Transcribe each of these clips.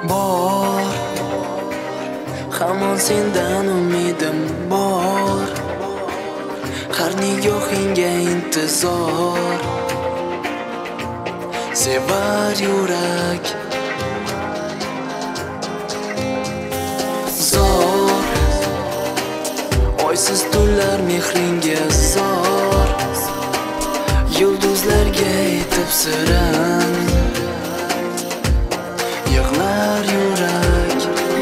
bor, hamon sendan umidim bor. Har nigohingga intizor, sevar yurak zor. Oysiz tunlar mehringga zor, yulduzlarga aytib sirin yig'lar yurak.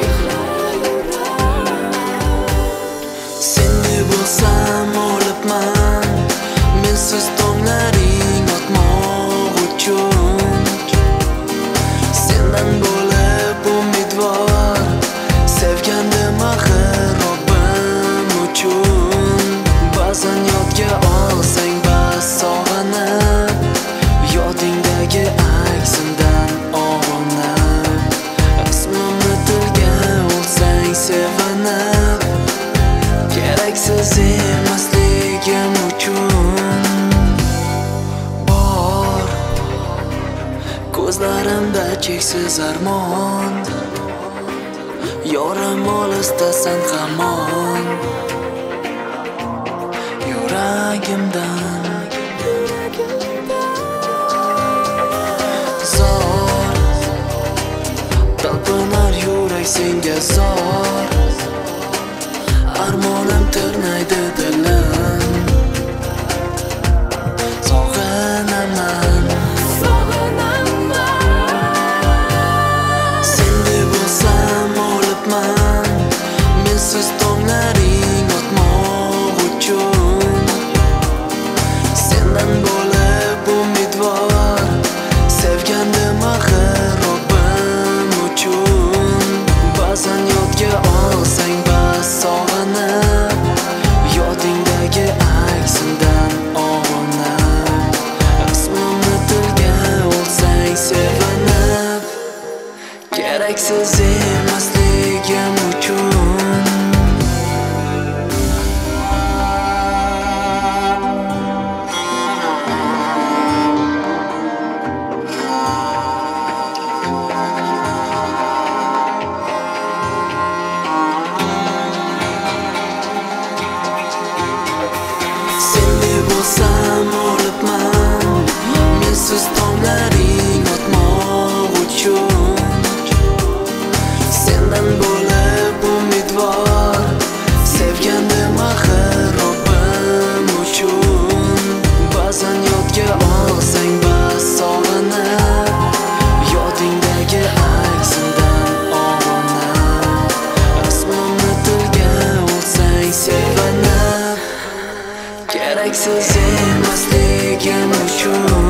Senni bo'lsam olibman, mensiz tonglaring o'tmoq uchun. Sendan bo'lib umidvor, sevgandim axir Robbim uchun. Ba'zan yodga olsang bas sog'inib, yodingdagi aksimdan og'inib, ismimni tilga olsang sevinib, keraksiz emasligim uchun. Bor ko'zlarimda cheksiz armon, yorim olisdasan hamon. Yuragimdan zor, talpinar yurak senga zor. Armonim tirnaydi dilim, sog'inaman. Senni bo'lsam olibman, mensiz tonglaring o'tmoq uchun. Sendan bo'lib umidvor, sevgandim axir Robbim uchun. Ba'zan yodga olsang bas sog'inib, yodingdagi aksimdan og'inib, ismimni tilga olsang sevinib, keraksiz emasligim uchun. Senni bo'lsam olibman, mensiz tonglaring o'tmoq uchun. Sendan bo'lib umidvor, sevgandim axir Robbim uchun. Ba'zan yodga olsang bas sog'inib, yodingdagi aksimdan og'inib, ismimni tilga olsang sevinib, keraksiz emasligim uchun.